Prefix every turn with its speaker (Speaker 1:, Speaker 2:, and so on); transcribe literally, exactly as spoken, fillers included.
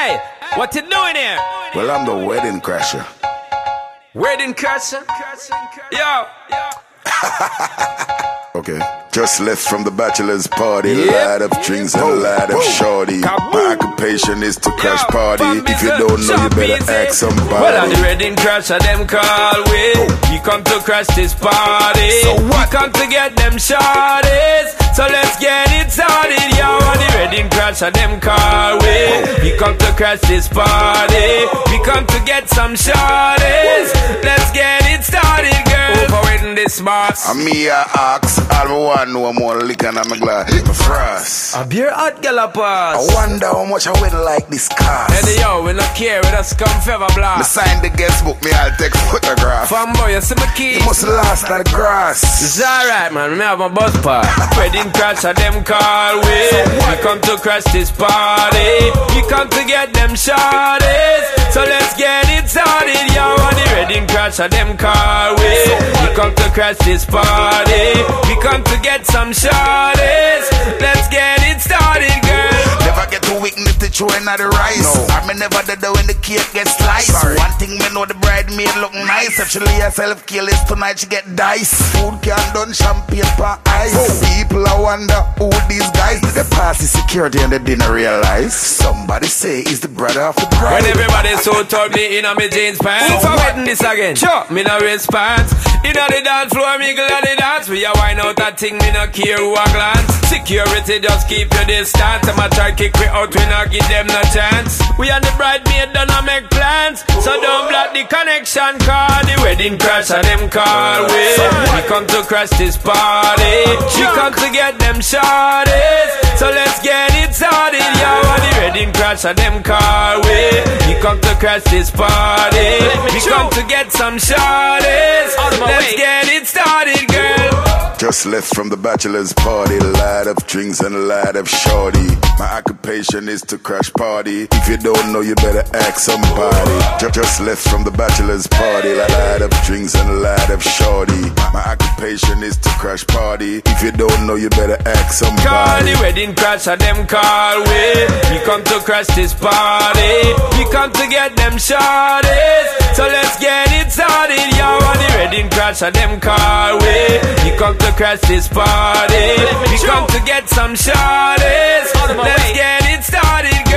Speaker 1: Hey, what you doing here?
Speaker 2: Well, I'm the wedding crasher.
Speaker 1: Wedding crasher? Yo.
Speaker 2: Okay. Just left from the bachelor's party,
Speaker 1: Yep.
Speaker 2: lot of drinks and a lot of shorty.
Speaker 1: Kaboom.
Speaker 2: My occupation is to crash
Speaker 1: Yo,
Speaker 2: party.
Speaker 1: fam,
Speaker 2: If you
Speaker 1: it's a
Speaker 2: don't know, you
Speaker 1: shop
Speaker 2: better
Speaker 1: easy.
Speaker 2: ask somebody.
Speaker 1: Well, I'm the wedding crasher, them call we. We come to crash this party.
Speaker 2: So what?
Speaker 1: We come to get them shorties. So let's get it started, yo. I'm the wedding crasher, them call we. We come to crash this party. We come to get some shorties. Let's get it started, girl. For waiting this boss.
Speaker 2: And me, I ask, all I want know more liquor and I'm glad. My frost.
Speaker 1: A beer hot gal a
Speaker 2: I
Speaker 1: pass.
Speaker 2: wonder how much I would like this car.
Speaker 1: Hey, yo, we not care, we just come fever
Speaker 2: Me
Speaker 1: blast.
Speaker 2: sign the guest book, me I'll take photograph.
Speaker 1: Fanboy, you see my key?
Speaker 2: You must last on the grass.
Speaker 1: It's alright, man, me have my bus pass. Wedding crash, a them call we. We come to crash this party. We come to get them shorties. So let's get it started, yo. On the wedding crash, a them call we. We come to crash this party. We come to get some shorties. Let's get it started, girl.
Speaker 2: Never get too weakness to chewing at the rice. No. I me never did that when the cake gets sliced. Sorry. One thing me know the bridesmaid look nice. If she lay herself kill is tonight she get dice. Food can done champagne for ice. Oh. People I wonder who these guys. Did they pass the security and they didn't realize? Somebody say he's the brother of the bride.
Speaker 1: When everybody so told me in a me jeans pants. If I wedding this again, sure, me no response. In a the dance floor, me glad the dance. We a wine out that thing, me no care who a glance. Security just keep your distance. Them a try kick me out, we not give them no chance. We and the bridesmaid done a make plans. So don't block the connection, call the wedding crash and them call we. We come to crash this party. We come to get them shorties. So let's get it started, yo. On the wedding crash and them call we. We come to crash this party. We come to get some shorties. Let's get it started, girl.
Speaker 2: Just left from the bachelor's party, a lot of drinks and a lot of shorty. My occupation is to crash party. If you don't know, you better ask somebody. Ju- Just left from the bachelor's party, a lot of drinks and a lot of shorty. My occupation is to crash party. If you don't know, you better ask
Speaker 1: Call
Speaker 2: somebody.
Speaker 1: the wedding crash and them call we. We come to crash this party. We come to get them shorties. So let's get it started, yo. On the wedding crash and them call we. We come to crash this party. We come to get some shorties. Let's get it started, girl.